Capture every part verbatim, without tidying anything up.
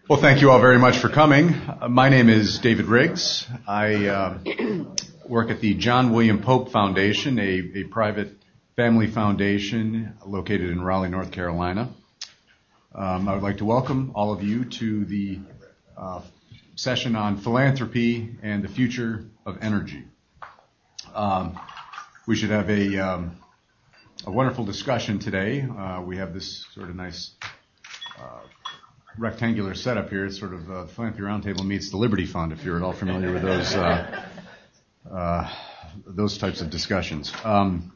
Well, thank you all very much for coming. Uh, my name is David Riggs. I uh, work at the John William Pope Foundation, a, a private family foundation located in Raleigh, North Carolina. Um, I would like to welcome all of you to the uh, session on philanthropy and the future of energy. Um, we should have a, um, a wonderful discussion today. Uh, we have this sort of nice uh, rectangular setup here. It's sort of uh, the Philanthropy Roundtable meets the Liberty Fund, if you're at all familiar with those uh, uh, those types of discussions. Um,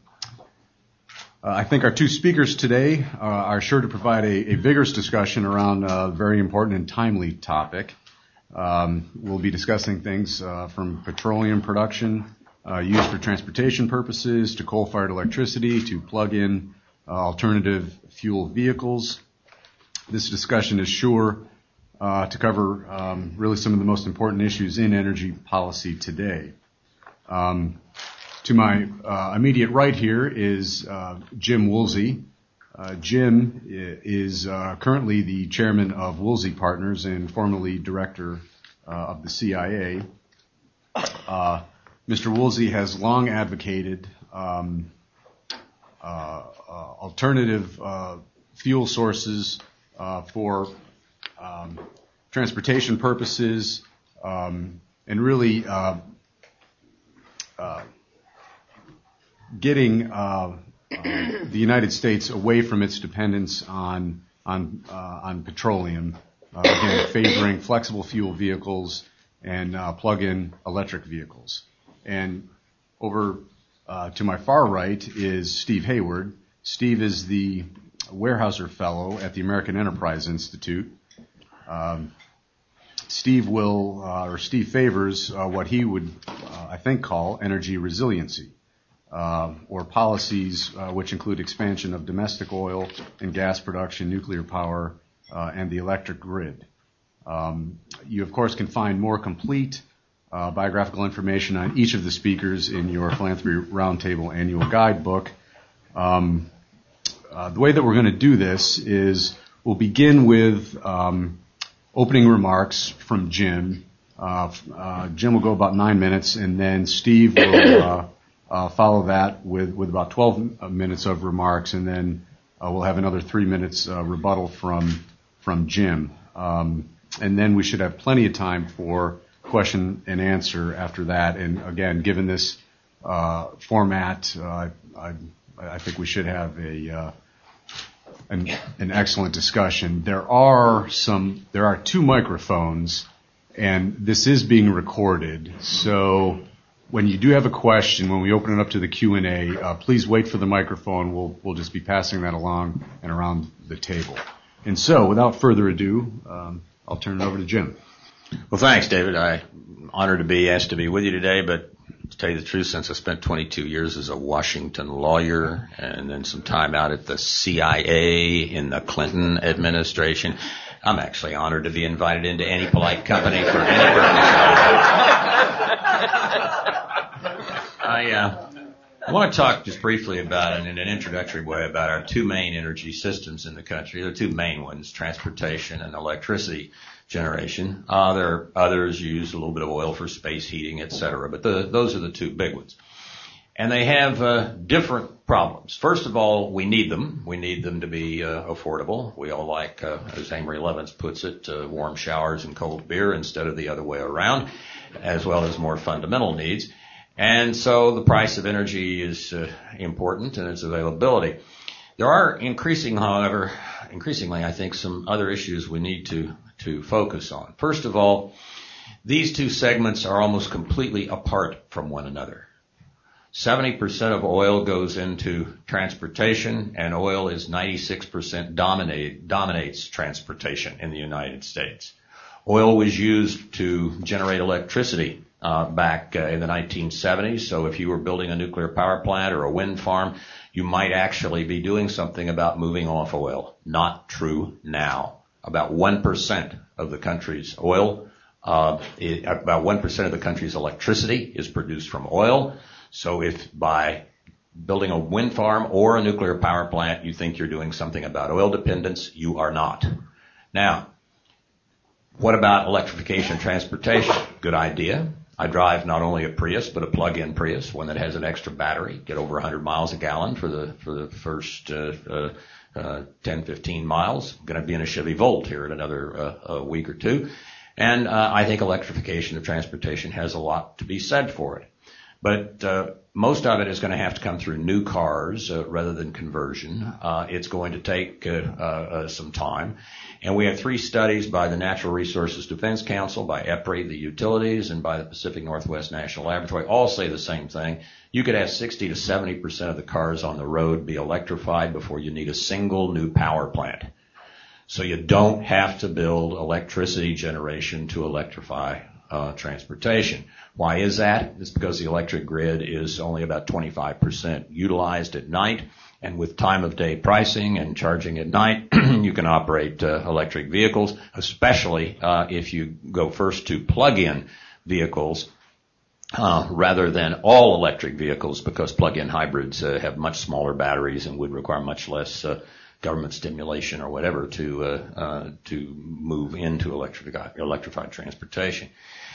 uh, I think our two speakers today uh, are sure to provide a, a vigorous discussion around a very important and timely topic. Um, we'll be discussing things uh, from petroleum production uh, used for transportation purposes to coal-fired electricity to plug-in uh, alternative fuel vehicles. This discussion is sure uh, to cover um, really some of the most important issues in energy policy today. Um, to my uh, immediate right here is uh, Jim Woolsey. Uh, Jim is uh, currently the chairman of Woolsey Partners and formerly director uh, of the C I A. Uh, Mister Woolsey has long advocated um, uh, uh, alternative uh, fuel sources Uh, for um, transportation purposes, um, and really uh, uh, getting uh, uh, the United States away from its dependence on on uh, on petroleum. Uh, again, favoring flexible fuel vehicles and uh, plug-in electric vehicles. And over uh, to my far right is Steve Hayward. Steve is the Weyerhaeuser Fellow at the American Enterprise Institute. Um, Steve will, uh, or Steve favors uh, what he would, uh, I think, call energy resiliency, uh, or policies uh, which include expansion of domestic oil and gas production, nuclear power, uh, and the electric grid. Um, you, of course, can find more complete uh, biographical information on each of the speakers in your Philanthropy Roundtable annual guidebook. Um, Uh, the way that we're going to do this is we'll begin with um, opening remarks from Jim. Uh, uh, Jim will go about nine minutes, and then Steve will uh, uh, follow that with, with about twelve minutes of remarks, and then uh, we'll have another three minutes uh, rebuttal from from Jim. Um, and then we should have plenty of time for question and answer after that. And again, given this uh, format, uh, I, I think we should have a uh, An, an excellent discussion. There are some, there are two microphones, and this is being recorded. So when you do have a question, when we open it up to the Q and A, uh, please wait for the microphone. We'll, we'll just be passing that along and around the table. And so, without further ado, um, I'll turn it over to Jim. Well, thanks, David. I'm honored to be asked to be with you today, but to tell you the truth, since I spent twenty-two years as a Washington lawyer and then some time out at the C I A in the Clinton administration, I'm actually honored to be invited into any polite company for any purpose. I, uh, I want to talk just briefly about, in an introductory way, about our two main energy systems in the country. There are two main ones, transportation and electricity generation. Uh, there are others use a little bit of oil for space heating, et cetera, but the, those are the two big ones. And they have uh, different problems. First of all, we need them. We need them to be uh, affordable. We all like, uh, as Amory Lovins puts it, uh, warm showers and cold beer instead of the other way around, as well as more fundamental needs. And so the price of energy is uh, important, and its availability. There are increasing, however, increasingly, I think, some other issues we need to to focus on. First of all, these two segments are almost completely apart from one another. seventy percent of oil goes into transportation, and oil is ninety-six percent dominate, dominates transportation in the United States. Oil was used to generate electricity uh, back uh, in the nineteen seventies, so if you were building a nuclear power plant or a wind farm, you might actually be doing something about moving off oil. Not true now. About one percent of the country's oil, uh, it, about one percent of the country's electricity is produced from oil. So if by building a wind farm or a nuclear power plant you think you're doing something about oil dependence, you are not. Now, What about electrification of transportation? Good idea. I drive not only a Prius, but a plug-in Prius, one that has an extra battery, get over one hundred miles a gallon for the, for the first, uh, uh, uh, ten, fifteen miles. I'm going to be in a Chevy Volt here in another, uh, a week or two. And, uh, I think electrification of transportation has a lot to be said for it. But, uh, most of it is going to have to come through new cars, uh, rather than conversion. Uh, it's going to take, uh, uh, uh, some time. And we have three studies by the Natural Resources Defense Council, by EPRI, the utilities, and by the Pacific Northwest National Laboratory, all say the same thing. You could have sixty to seventy percent of the cars on the road be electrified before you need a single new power plant. So you don't have to build electricity generation to electrify uh, transportation. Why is that? It's because the electric grid is only about twenty-five percent utilized at night. And with time of day pricing and charging at night, you can operate uh, electric vehicles, especially uh, if you go first to plug-in vehicles uh, rather than all electric vehicles, because plug-in hybrids uh, have much smaller batteries and would require much less uh, government stimulation or whatever to uh, uh, to move into electrified, electrified transportation.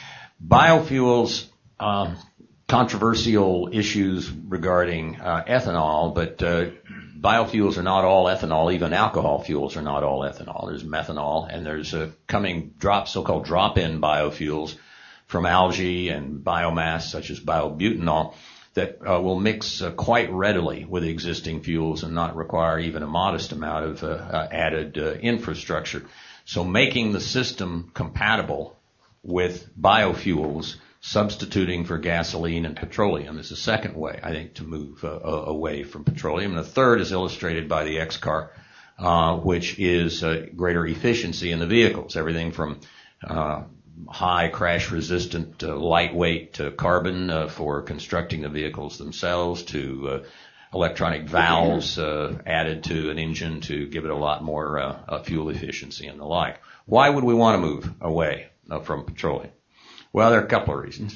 Biofuels. Um, Controversial issues regarding uh, ethanol, but uh, biofuels are not all ethanol. Even alcohol fuels are not all ethanol. There's methanol, and there's uh, coming drop, so-called drop-in biofuels from algae and biomass, such as biobutanol, that uh, will mix uh, quite readily with existing fuels and not require even a modest amount of uh, uh, added uh, infrastructure. So making the system compatible with biofuels, substituting for gasoline and petroleum, is the second way, I think, to move uh, away from petroleum. And the third is illustrated by the X-Car, uh, which is uh, greater efficiency in the vehicles, everything from uh, high crash-resistant, uh, lightweight uh, carbon uh, for constructing the vehicles themselves, to uh, electronic valves uh, added to an engine to give it a lot more uh, uh, fuel efficiency and the like. Why would we want to move away uh, from petroleum? Well, there are a couple of reasons.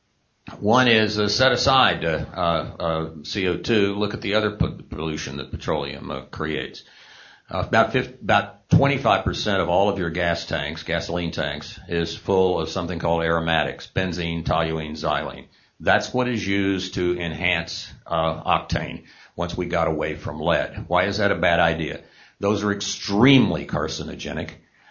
One is uh, set aside uh, uh, uh, C O two. Look at the other pollution that petroleum uh, creates. Uh, about fifty, about twenty-five percent of all of your gas tanks, gasoline tanks, is full of something called aromatics: benzene, toluene, xylene. That's what is used to enhance uh, octane once we got away from lead. Why is that a bad idea? Those are extremely carcinogenic.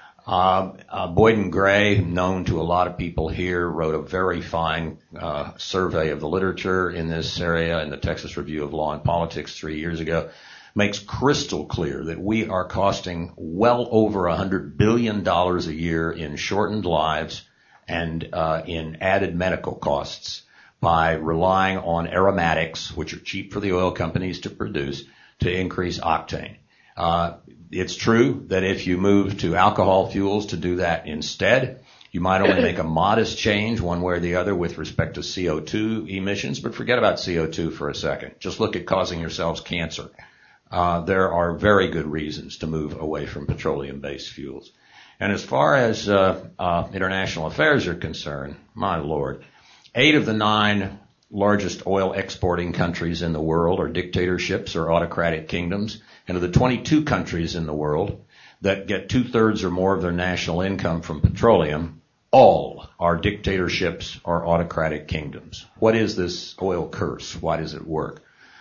Uh, uh, Boyden Gray, known to a lot of people here, wrote a very fine uh, survey of the literature in this area in the Texas Review of Law and Politics three years ago. Makes crystal clear that we are costing well over one hundred billion dollars a year in shortened lives and uh, in added medical costs by relying on aromatics, which are cheap for the oil companies to produce, to increase octane. Uh, it's true that if you move to alcohol fuels to do that instead, you might only make a modest change one way or the other with respect to C O two emissions, but forget about C O two for a second. Just look at causing yourselves cancer. Uh, there are very good reasons to move away from petroleum-based fuels. And as far as uh, uh, international affairs are concerned, my Lord, eight of the nine largest oil exporting countries in the world are dictatorships or autocratic kingdoms. And of the twenty-two countries in the world that get two-thirds or more of their national income from petroleum, all are dictatorships or autocratic kingdoms. What is this oil curse? Why does it work?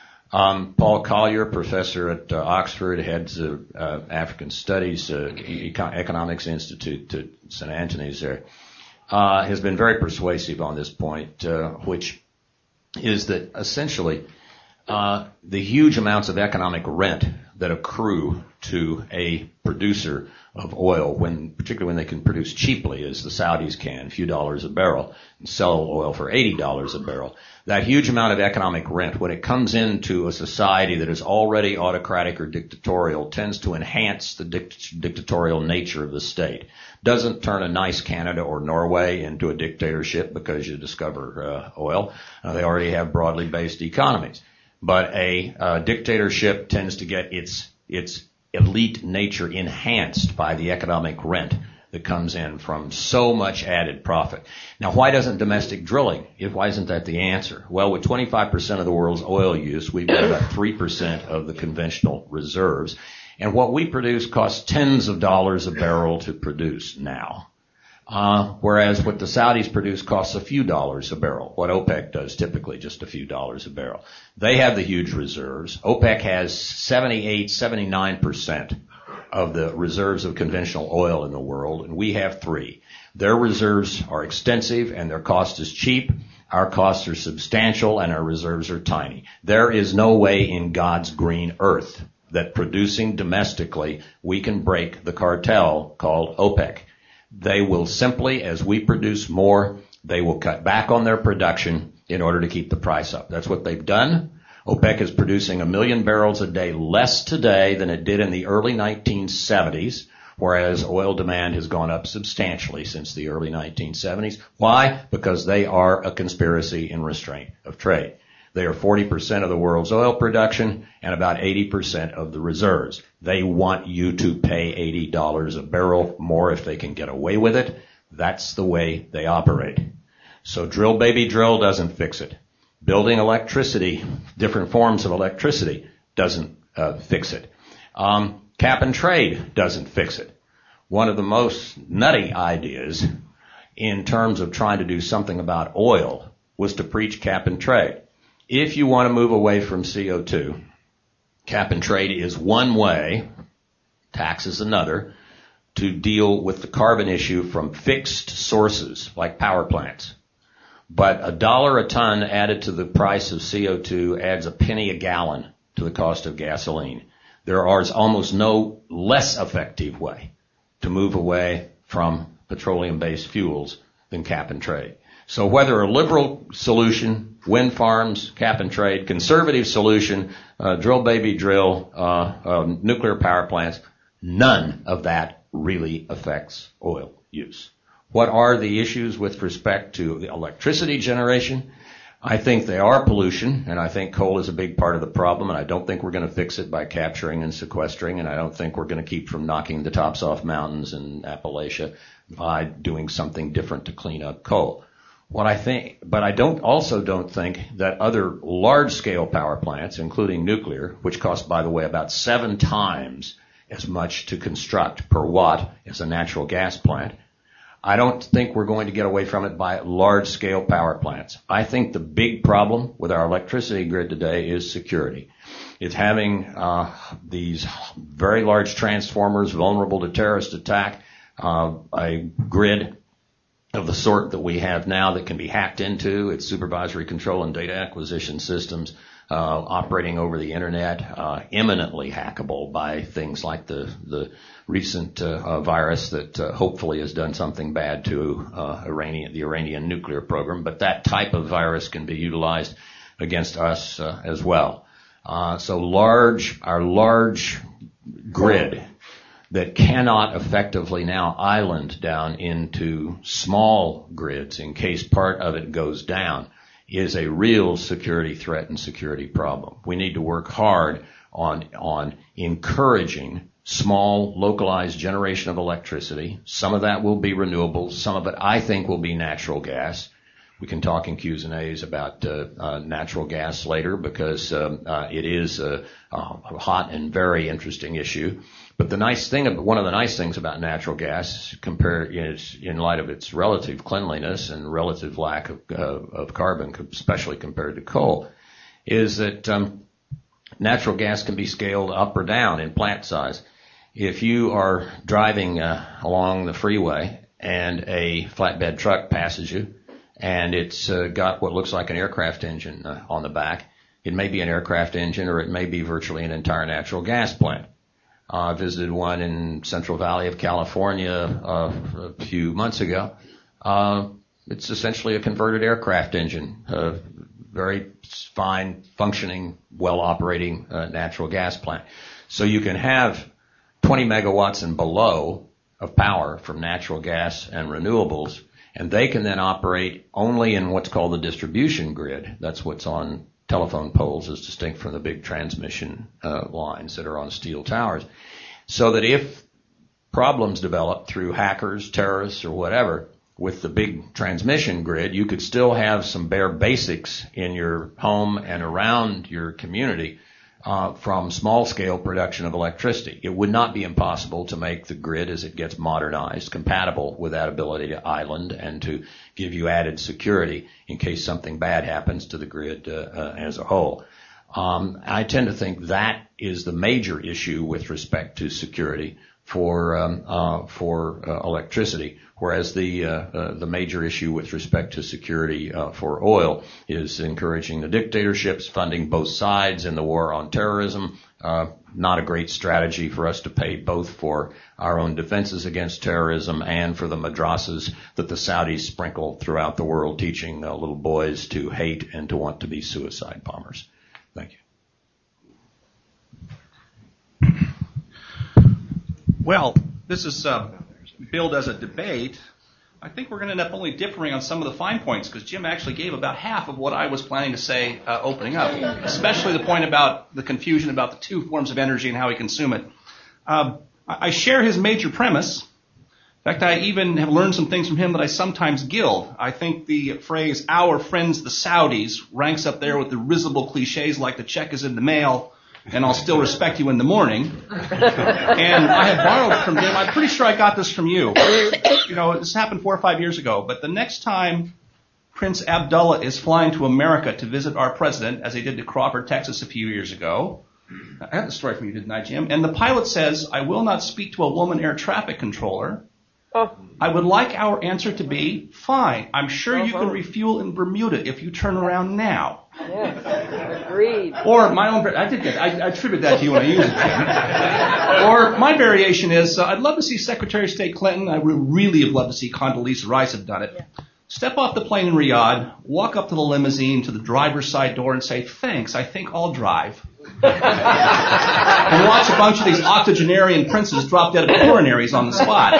Um, Paul Collier, professor at uh, Oxford, heads of uh, African Studies, uh, Econ- Economics Institute at Saint Anthony's there, uh, has been very persuasive on this point, uh, which is that essentially uh, the huge amounts of economic rent that accrue to a producer of oil, when, particularly when they can produce cheaply, as the Saudis can, a few dollars a barrel, and sell oil for eighty dollars a barrel. That huge amount of economic rent, when it comes into a society that is already autocratic or dictatorial, tends to enhance the dict- dictatorial nature of the state. Doesn't turn a nice Canada or Norway into a dictatorship because you discover uh, oil. Uh, they already have broadly based economies. But a uh, dictatorship tends to get its its elite nature enhanced by the economic rent that comes in from so much added profit. Now, why doesn't domestic drilling, why isn't that the answer? Well, with twenty-five percent of the world's oil use, we've got about three percent of the conventional reserves. And what we produce costs tens of dollars a barrel to produce now. Uh, whereas what the Saudis produce costs a few dollars a barrel. What OPEC does typically just a few dollars a barrel. They have the huge reserves. OPEC has seventy-eight, seventy-nine percent of the reserves of conventional oil in the world, and we have three. Their reserves are extensive and their cost is cheap. Our costs are substantial and our reserves are tiny. There is no way in God's green earth that producing domestically we can break the cartel called OPEC. They will simply, as we produce more, they will cut back on their production in order to keep the price up. That's what they've done. OPEC is producing a million barrels a day less today than it did in the early nineteen seventies, whereas oil demand has gone up substantially since the early nineteen seventies. Why? Because they are a conspiracy in restraint of trade. They are forty percent of the world's oil production and about eighty percent of the reserves. They want you to pay eighty dollars a barrel more if they can get away with it. That's the way they operate. So drill, baby, drill doesn't fix it. Building electricity, different forms of electricity, doesn't uh, fix it. Um, cap and trade doesn't fix it. One of the most nutty ideas in terms of trying to do something about oil was to preach cap and trade. If you want to move away from C O two, cap and trade is one way, tax is another, to deal with the carbon issue from fixed sources like power plants. But a dollar a ton added to the price of C O two adds a penny a gallon to the cost of gasoline. There is almost no less effective way to move away from petroleum-based fuels than cap and trade. So whether a liberal solution, wind farms, cap and trade, conservative solution, uh, drill baby drill, uh, uh, nuclear power plants, none of that really affects oil use. What are the issues with respect to the electricity generation? I think they are pollution, and I think coal is a big part of the problem, and I don't think we're going to fix it by capturing and sequestering, and I don't think we're going to keep from knocking the tops off mountains in Appalachia by doing something different to clean up coal. What I think, but I don't also don't think that other large-scale power plants, including nuclear, which cost, by the way, about seven times as much to construct per watt as a natural gas plant, I don't think we're going to get away from it by large-scale power plants. I think the big problem with our electricity grid today is security. It's having uh, these very large transformers vulnerable to terrorist attack, uh, a grid of the sort that we have now that can be hacked into. It's supervisory control and data acquisition systems uh, operating over the internet, uh, eminently hackable by things like the the recent uh, uh, virus that uh, hopefully has done something bad to uh, Iranian, the Iranian nuclear program. But that type of virus can be utilized against us uh, as well. Uh, so large, our large grid that cannot effectively now island down into small grids in case part of it goes down is a real security threat and security problem. We need to work hard on, on encouraging small, localized generation of electricity. Some of that will be renewables. Some of it, I think, will be natural gas. We can talk in Q's and A's about uh, uh, natural gas later because um, uh, it is a, a hot and very interesting issue. But the nice thing, one of the nice things about natural gas, compared is in light of its relative cleanliness and relative lack of, uh, of carbon, especially compared to coal, is that um, natural gas can be scaled up or down in plant size. If you are driving uh, along the freeway and a flatbed truck passes you, and it's uh, got what looks like an aircraft engine uh, on the back, it may be an aircraft engine or it may be virtually an entire natural gas plant. Uh, I visited one in Central Valley of California uh, a few months ago. Uh, it's essentially a converted aircraft engine, a very fine, functioning, well-operating uh, natural gas plant. So you can have twenty megawatts and below of power from natural gas and renewables, and they can then operate only in what's called the distribution grid. That's what's on telephone poles as distinct from the big transmission uh, lines that are on steel towers. So that if problems develop through hackers, terrorists, or whatever with the big transmission grid, you could still have some bare basics in your home and around your community uh, from small-scale production of electricity. It would not be impossible to make the grid, as it gets modernized, compatible with that ability to island and to give you added security in case something bad happens to the grid uh, uh, as a whole. Um, I tend to think that is the major issue with respect to security for um, uh, for uh, electricity, whereas the uh, uh, the major issue with respect to security uh, for oil is encouraging the dictatorships, funding both sides in the war on terrorism. Uh, not a great strategy for us to pay both for our own defenses against terrorism and for the madrasas that the Saudis sprinkle throughout the world, teaching uh, little boys to hate and to want to be suicide bombers. Thank you. Well, this is uh, billed as a debate. I think we're going to end up only differing on some of the fine points because Jim actually gave about half of what I was planning to say uh, opening up, especially the point about the confusion about the two forms of energy and how we consume it. Um, I share his major premise. In fact, I even have learned some things from him that I sometimes gild. I think the phrase, our friends the Saudis, ranks up there with the risible cliches like the check is in the mail and I'll still respect you in the morning. And I have borrowed it from him. I'm pretty sure I got this from you. You know, this happened four or five years ago. But the next time Prince Abdullah is flying to America to visit our president, as he did to Crawford, Texas a few years ago, I had the story from you, didn't I, Jim? And the pilot says, I will not speak to a woman air traffic controller. Oh. I would like our answer to be, fine, I'm sure uh-huh. you can refuel in Bermuda if you turn around now. Yes, agreed. Or my own, I did that, I, I attribute that to you when I use it, Jim. Or my variation is, uh, I'd love to see Secretary of State Clinton, I would really have loved to see Condoleezza Rice have done it. Yeah. Step off the plane in Riyadh, walk up to the limousine to the driver's side door and say, thanks, I think I'll drive. And watch a bunch of these octogenarian princes drop dead of coronaries on the spot.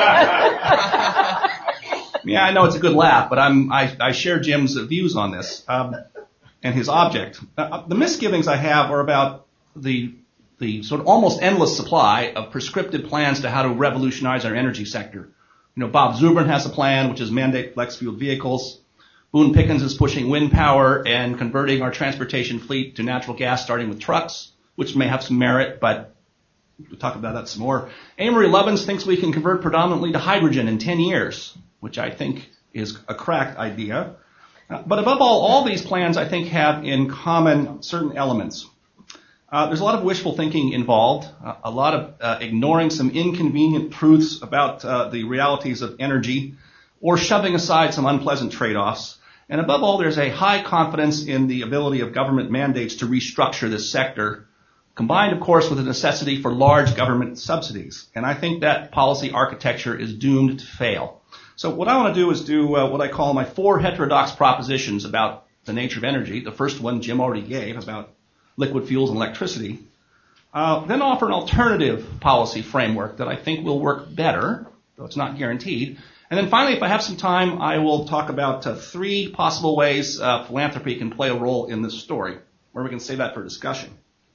Yeah, I know it's a good laugh, but I'm, I, I share Jim's views on this um, and his object. Uh, the misgivings I have are about the the sort of almost endless supply of prescriptive plans to how to revolutionize our energy sector. You know, Bob Zubrin has a plan, which is mandate flex-fueled vehicles. Boone Pickens is pushing wind power and converting our transportation fleet to natural gas, starting with trucks, which may have some merit, but we'll talk about that some more. Amory Lovins thinks we can convert predominantly to hydrogen in ten years, which I think is a cracked idea. Uh, but above all, all these plans, I think, have in common certain elements. Uh, there's a lot of wishful thinking involved, uh, a lot of uh, ignoring some inconvenient truths about uh, the realities of energy, or shoving aside some unpleasant trade-offs. And above all, there's a high confidence in the ability of government mandates to restructure this sector, combined, of course, with the necessity for large government subsidies. And I think that policy architecture is doomed to fail. So what I want to do is do uh, what I call my four heterodox propositions about the nature of energy. The first one Jim already gave about liquid fuels and electricity. Uh, then offer an alternative policy framework that I think will work better, though it's not guaranteed. And then finally, if I have some time, I will talk about uh, three possible ways uh, philanthropy can play a role in this story, where we can save that for discussion.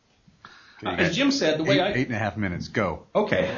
Uh, as Jim said, the way eight, I... Eight and a half minutes, go. Okay.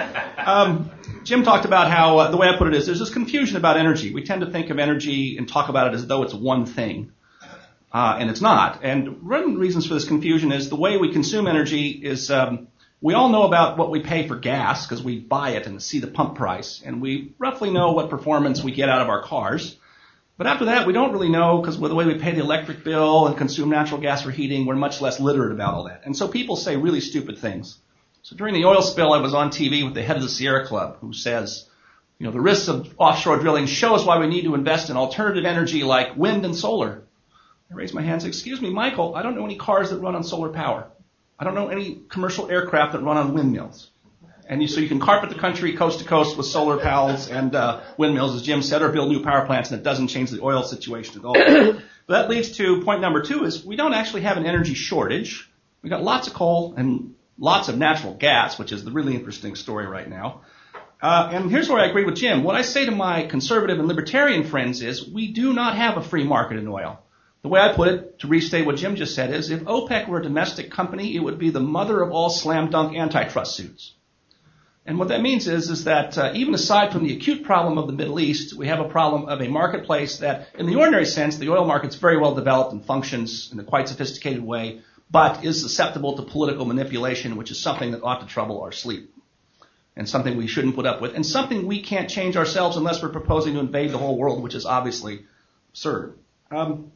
Um, Jim talked about how, uh, the way I put it is, there's this confusion about energy. We tend to think of energy and talk about it as though it's one thing. Uh, and it's not. And one of the reasons for this confusion is the way we consume energy is... Um, We all know about what we pay for gas because we buy it and see the pump price, and we roughly know what performance we get out of our cars. But after that, we don't really know because with the way we pay the electric bill and consume natural gas for heating, we're much less literate about all that. And so people say really stupid things. So during the oil spill, I was on T V with the head of the Sierra Club who says, you know, the risks of offshore drilling show us why we need to invest in alternative energy like wind and solar. I raised my hand and said, excuse me, Michael, I don't know any cars that run on solar power. I don't know any commercial aircraft that run on windmills. And you, so you can carpet the country coast to coast with solar panels and uh, windmills, as Jim said, or build new power plants, and it doesn't change the oil situation at all. But that leads to point number two is we don't actually have an energy shortage. We've got lots of coal and lots of natural gas, which is the really interesting story right now. Uh, and here's where I agree with Jim. What I say to my conservative and libertarian friends is we do not have a free market in oil. The way I put it, to restate what Jim just said, is if OPEC were a domestic company, it would be the mother of all slam-dunk antitrust suits. And what that means is, is that uh, even aside from the acute problem of the Middle East, we have a problem of a marketplace that, in the ordinary sense, the oil market's very well developed and functions in a quite sophisticated way. but is susceptible to political manipulation, which is something that ought to trouble our sleep, and something we shouldn't put up with, and something we can't change ourselves unless we're proposing to invade the whole world, which is obviously absurd. Um,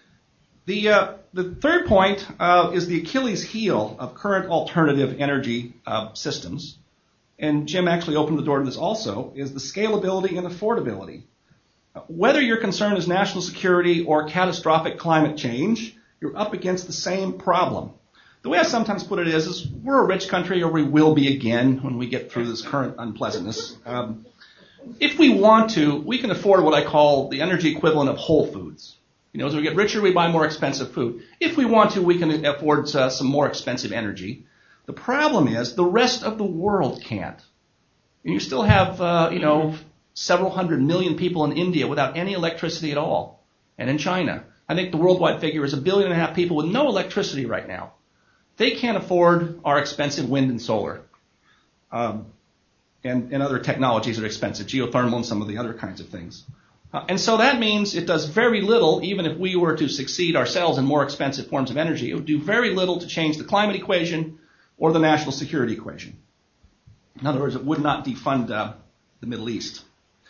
the uh, the third point uh, is the Achilles heel of current alternative energy uh, systems, and Jim actually opened the door to this also, is the scalability and affordability. Whether your concern is national security or catastrophic climate change, you're up against the same problem. The way I sometimes put it is, is we're a rich country, or we will be again when we get through this current unpleasantness. Um, if we want to, we can afford what I call the energy equivalent of Whole Foods. You know, as we get richer, we buy more expensive food. If we want to, we can afford uh, some more expensive energy. The problem is the rest of the world can't. And you still have, uh, you know, several hundred million people in India without any electricity at all. And in China. I think the worldwide figure is a billion and a half people with no electricity right now. They can't afford our expensive wind and solar. Um, and, and other technologies that are expensive, geothermal and some of the other kinds of things. Uh, and so that means it does very little, even if we were to succeed ourselves in more expensive forms of energy, it would do very little to change the climate equation or the national security equation. In other words, it would not defund uh, the Middle East.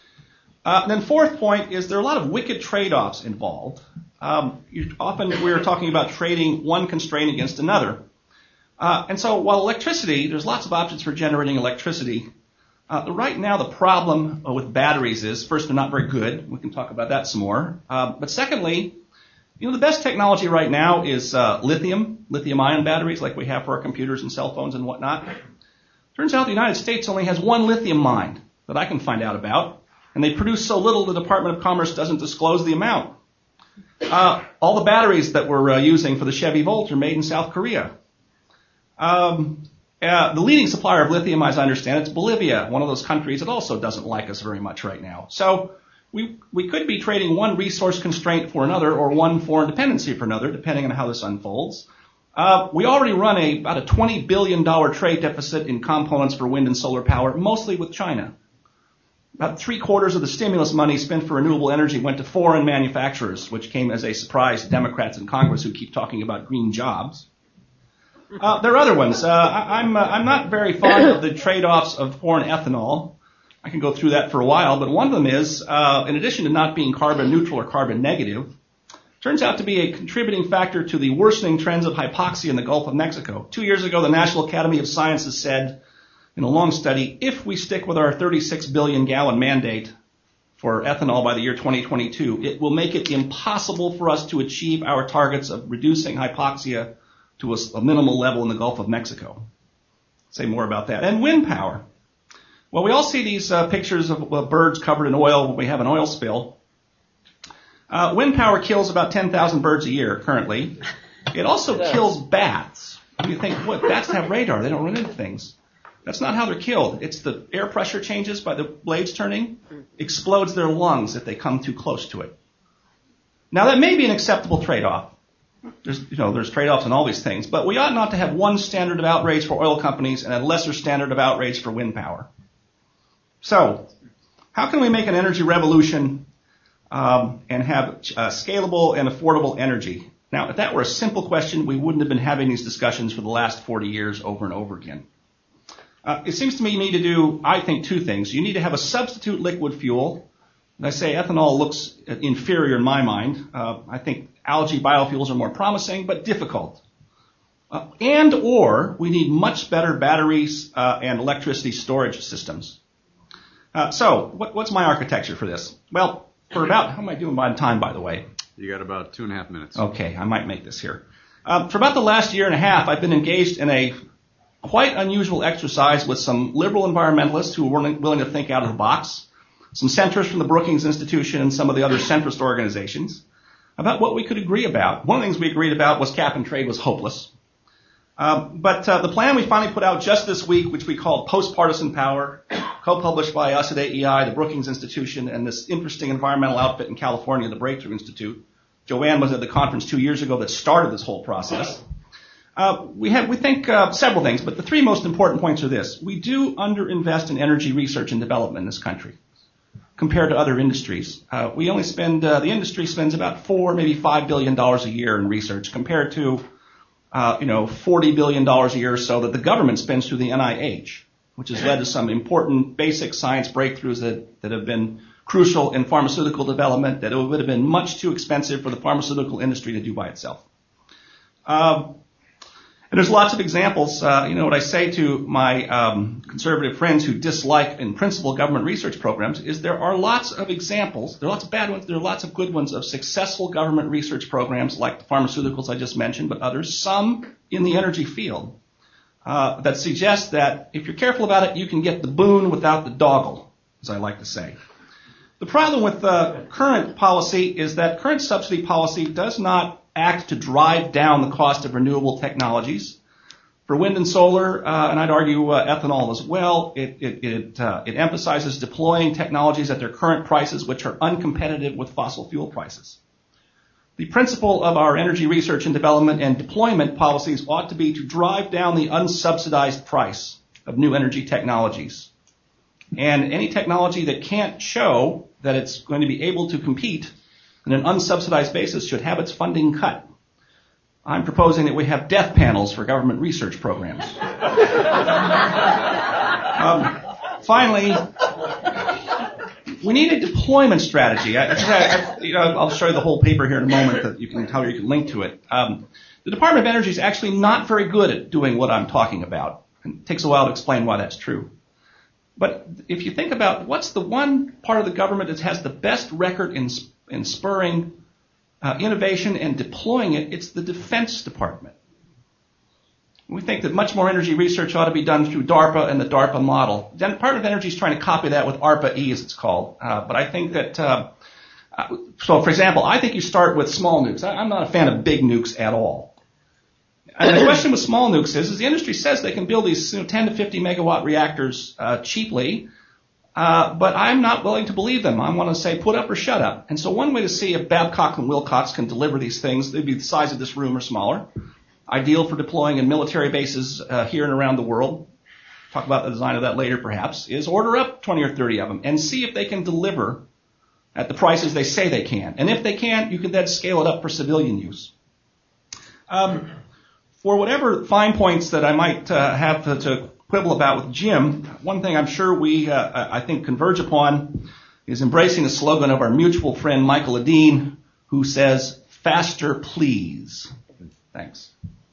Uh, and then fourth point is there are a lot of wicked trade-offs involved. Um, you, often we're talking about trading one constraint against another. Uh, and so while electricity, there's lots of options for generating electricity. Uh, right now the problem uh, with batteries is, first, they're not very good. We can talk about that some more. Uh, but secondly, you know, the best technology right now is uh, lithium, lithium-ion batteries like we have for our computers and cell phones and whatnot. Turns out the United States only has one lithium mine that I can find out about. And they produce so little the Department of Commerce doesn't disclose the amount. Uh, all the batteries that we're uh, using for the Chevy Volt are made in South Korea. Um, uh, the leading supplier of lithium, as I understand it, is Bolivia, one of those countries that also doesn't like us very much right now. So we we could be trading one resource constraint for another or one foreign dependency for another, depending on how this unfolds. Uh, we already run a, about a twenty billion dollars trade deficit in components for wind and solar power, mostly with China. About three quarters of the stimulus money spent for renewable energy went to foreign manufacturers, which came as a surprise to Democrats in Congress who keep talking about green jobs. Uh, there are other ones. Uh, I, I'm, uh, I'm not very fond of the trade-offs of corn ethanol. I can go through that for a while, but one of them is, uh, in addition to not being carbon neutral or carbon negative, turns out to be a contributing factor to the worsening trends of hypoxia in the Gulf of Mexico. Two years ago, the National Academy of Sciences said, in a long study, if we stick with our thirty-six billion gallon mandate for ethanol by the year twenty twenty-two, it will make it impossible for us to achieve our targets of reducing hypoxia to a, a minimal level in the Gulf of Mexico. Say more about that. And wind power. Well, we all see these uh, pictures of uh, birds covered in oil when we have an oil spill. Uh, wind power kills about ten thousand birds a year currently. It also yeah. kills bats. You think, what, bats have radar. They don't run into things. That's not how they're killed. It's the air pressure changes by the blades turning, explodes their lungs if they come too close to it. Now, that may be an acceptable trade-off. There's, you know, there's trade-offs in all these things, but we ought not to have one standard of outrage for oil companies and a lesser standard of outrage for wind power. So, how can we make an energy revolution um, and have uh, scalable and affordable energy? Now, if that were a simple question, we wouldn't have been having these discussions for the last forty years over and over again. Uh, it seems to me you need to do, I think, two things. You need to have a substitute liquid fuel. And I say ethanol looks inferior in my mind. Uh, I think algae biofuels are more promising, but difficult. Uh, and or we need much better batteries uh, and electricity storage systems. Uh, so what, what's my architecture for this? Well, for about, how am I doing by time, by the way? You got about two and a half minutes. Okay, I might make this here. Um, for about the last year and a half, I've been engaged in a quite unusual exercise with some liberal environmentalists who were willing to think out of the box, some centrists from the Brookings Institution and some of the other centrist organizations, about what we could agree about. One of the things we agreed about was cap and trade was hopeless. Um, but uh, the plan we finally put out just this week, which we called Post-Partisan Power, co-published by us at A E I, the Brookings Institution, and this interesting environmental outfit in California, the Breakthrough Institute. Joanne was at the conference two years ago that started this whole process. Uh, we have, we think, uh, several things, but the three most important points are this. We do underinvest in energy research and development in this country compared to other industries. Uh, we only spend, uh, the industry spends about four, maybe five billion dollars a year in research compared to uh, you know, forty billion dollars a year or so that the government spends through the N I H, which has led to some important basic science breakthroughs that, that have been crucial in pharmaceutical development that it would have been much too expensive for the pharmaceutical industry to do by itself. Um, and there's lots of examples. Uh, you know, what I say to my um, conservative friends who dislike, in principle, government research programs is there are lots of examples. There are lots of bad ones. There are lots of good ones of successful government research programs like the pharmaceuticals I just mentioned, but others, some in the energy field, uh, that suggest that if you're careful about it, you can get the boon without the doggle, as I like to say. The problem with uh, current policy is that current subsidy policy does not act to drive down the cost of renewable technologies. For wind and solar, uh, and I'd argue uh, ethanol as well, it, it, it, uh, it emphasizes deploying technologies at their current prices, which are uncompetitive with fossil fuel prices. The principle of our energy research and development and deployment policies ought to be to drive down the unsubsidized price of new energy technologies. And any technology that can't show that it's going to be able to compete on an unsubsidized basis should have its funding cut. I'm proposing that we have death panels for government research programs. um, finally, we need a deployment strategy. I, I, you know, I'll show you the whole paper here in a moment that you can how you can link to it. Um, the Department of Energy is actually not very good at doing what I'm talking about. And it takes a while to explain why that's true. But if you think about what's the one part of the government that has the best record in, in spurring uh, innovation and deploying it, it's the Defense Department. We think that much more energy research ought to be done through DARPA and the DARPA model. The Department of Energy is trying to copy that with ARPA-E, as it's called. Uh, but I think that, uh, uh, so for example, I think you start with small nukes. I, I'm not a fan of big nukes at all. And the question with small nukes is, is the industry says they can build these you know, ten to fifty megawatt reactors uh, cheaply, uh, but I'm not willing to believe them. I want to say put up or shut up. And so one way to see if Babcock and Wilcox can deliver these things, they'd be the size of this room or smaller, ideal for deploying in military bases uh, here and around the world. Talk about the design of that later, perhaps, is order up twenty or thirty of them and see if they can deliver at the prices they say they can. And if they can, you can then scale it up for civilian use. Um, For whatever fine points that I might uh, have to, to quibble about with Jim, one thing I'm sure we, uh, I think, converge upon is embracing the slogan of our mutual friend Michael Adine, who says, "Faster, please." Thanks.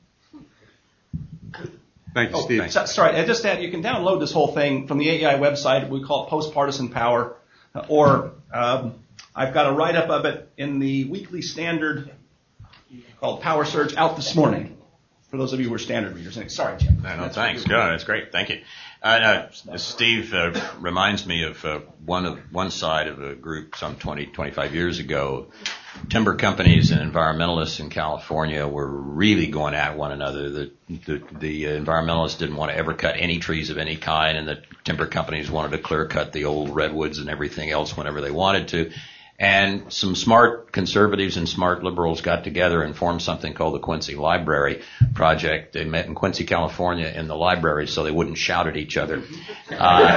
Thank you, oh, Steve. So, sorry, I just add, you can download this whole thing from the A E I website. We call it Post-Partisan Power. Uh, or um, I've got a write-up of it in the Weekly Standard called Power Surge out this morning. For those of you who are standard readers. Sorry, Jim. No, no, thanks. Good. That's great. Thank you. Uh, no, Steve uh, reminds me of uh, one of one side of a group some twenty, twenty-five years ago. Timber companies and environmentalists in California were really going at one another. The, the, the environmentalists didn't want to ever cut any trees of any kind, and the timber companies wanted to clear cut the old redwoods and everything else whenever they wanted to. And some smart conservatives and smart liberals got together and formed something called the Quincy Library Project. They met in Quincy, California in the library so they wouldn't shout at each other. Uh,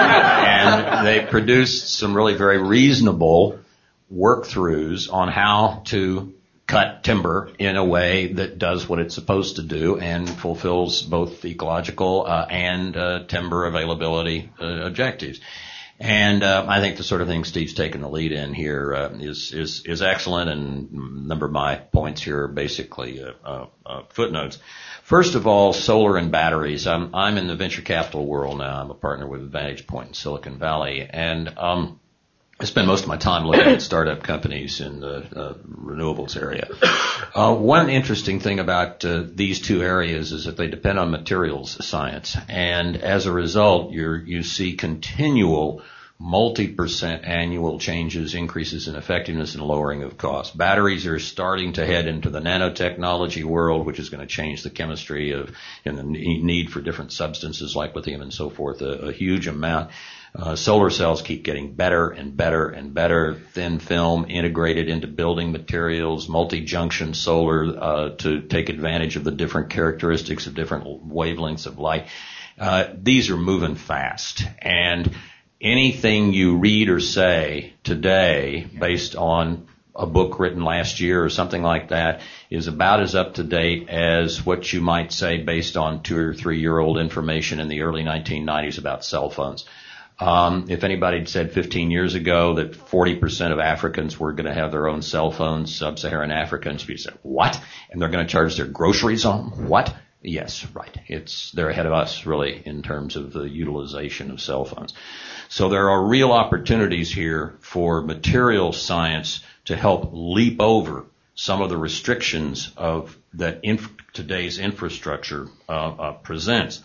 and they produced some really very reasonable work-throughs on how to cut timber in a way that does what it's supposed to do and fulfills both ecological uh, and uh, timber availability uh, objectives. And uh, I think the sort of thing Steve's taken the lead in here uh, is is is excellent, and a number of my points here are basically uh, uh, uh, footnotes. First of all, solar and batteries. I'm I'm in the venture capital world now. I'm a partner with Vantage Point in Silicon Valley, and um, I spend most of my time looking at startup companies in the uh, renewables area. Uh, one interesting thing about uh, these two areas is that they depend on materials science, and as a result, you you see continual multi-percent annual changes, increases in effectiveness, and lowering of cost. Batteries are starting to head into the nanotechnology world, which is going to change the chemistry of and the need for different substances like lithium and so forth a, a huge amount. Uh, solar cells keep getting better and better and better. Thin film integrated into building materials, multi-junction solar uh, to take advantage of the different characteristics of different wavelengths of light. Uh, these are moving fast, and anything you read or say today based on a book written last year or something like that is about as up to date as what you might say based on two or three year old information in the early nineteen nineties about cell phones. Um, if anybody had said fifteen years ago that forty percent of Africans were going to have their own cell phones, sub-Saharan Africans, you'd say, what? And they're going to charge their groceries on them? What? Yes, right. It's, they're ahead of us really in terms of the utilization of cell phones. So there are real opportunities here for material science to help leap over some of the restrictions of that inf- today's infrastructure uh, uh, presents.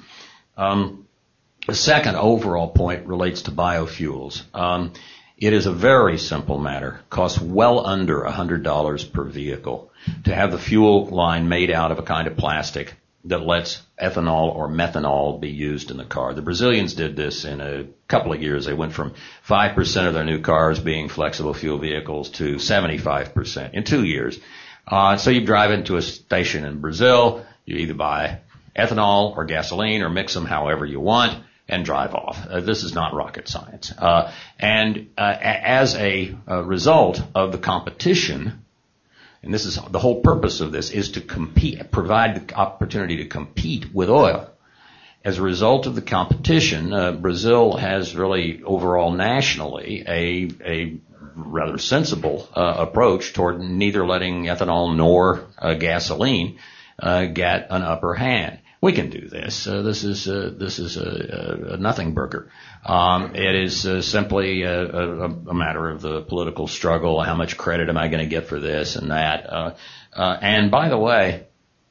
Um, the second overall point relates to biofuels. Um, it is a very simple matter. Costs well under one hundred dollars per vehicle to have the fuel line made out of a kind of plastic that lets ethanol or methanol be used in the car. The Brazilians did this in a couple of years. They went from five percent of their new cars being flexible fuel vehicles to seventy-five percent in two years. Uh, so you drive into a station in Brazil, you either buy ethanol or gasoline or mix them however you want and drive off. Uh, this is not rocket science. Uh, and uh, as a, a result of the competition, and this is the whole purpose of this, is to compete, provide the opportunity to compete with oil. As a result of the competition, uh, Brazil has really overall nationally a, a rather sensible uh, approach toward neither letting ethanol nor uh, gasoline uh, get an upper hand. We can do this. Uh, this is uh, this is a, a, a nothing burger. Um, it is uh, simply a, a, a matter of the political struggle. How much credit am I going to get for this and that? Uh, uh, and by the way,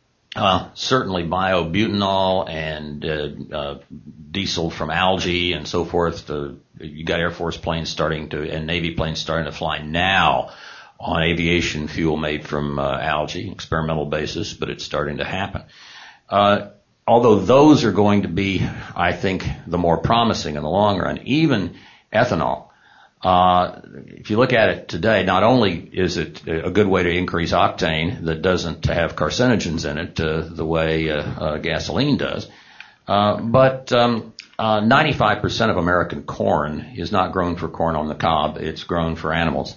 uh, certainly biobutanol and uh, uh, diesel from algae and so forth. The, you got Air Force planes starting to and Navy planes starting to fly now on aviation fuel made from uh, algae, experimental basis, but it's starting to happen. Uh, Although those are going to be, I think, the more promising in the long run, even ethanol. Uh, if you look at it today, not only is it a good way to increase octane that doesn't have carcinogens in it uh, the way uh, uh, gasoline does, uh, but um, uh, ninety-five percent of American corn is not grown for corn on the cob. It's grown for animals.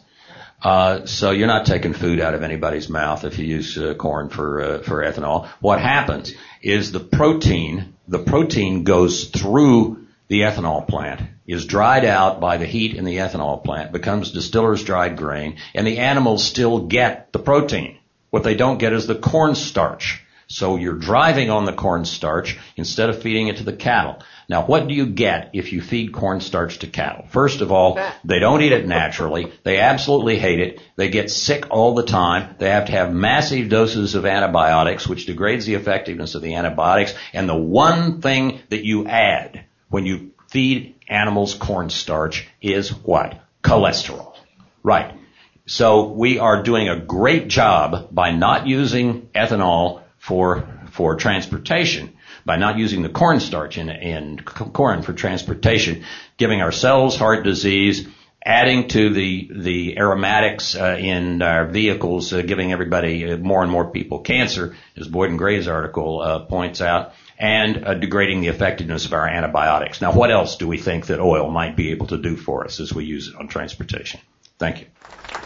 Uh, so you're not taking food out of anybody's mouth if you use uh, corn for uh, for ethanol. What happens is the protein, the protein goes through the ethanol plant, is dried out by the heat in the ethanol plant, becomes distiller's dried grain, and the animals still get the protein. What they don't get is the cornstarch. So you're driving on the cornstarch instead of feeding it to the cattle. Now, what do you get if you feed cornstarch to cattle? First of all, they don't eat it naturally. They absolutely hate it. They get sick all the time. They have to have massive doses of antibiotics, which degrades the effectiveness of the antibiotics. And the one thing that you add when you feed animals cornstarch is what? Cholesterol. Right. So we are doing a great job by not using ethanol for for transportation, by not using the cornstarch in, in corn for transportation, giving ourselves heart disease, adding to the the aromatics uh, in our vehicles, uh, giving everybody, uh, more and more people cancer, as Boyd and Gray's article uh, points out, and uh, degrading the effectiveness of our antibiotics. Now, what else do we think that oil might be able to do for us as we use it on transportation? Thank you.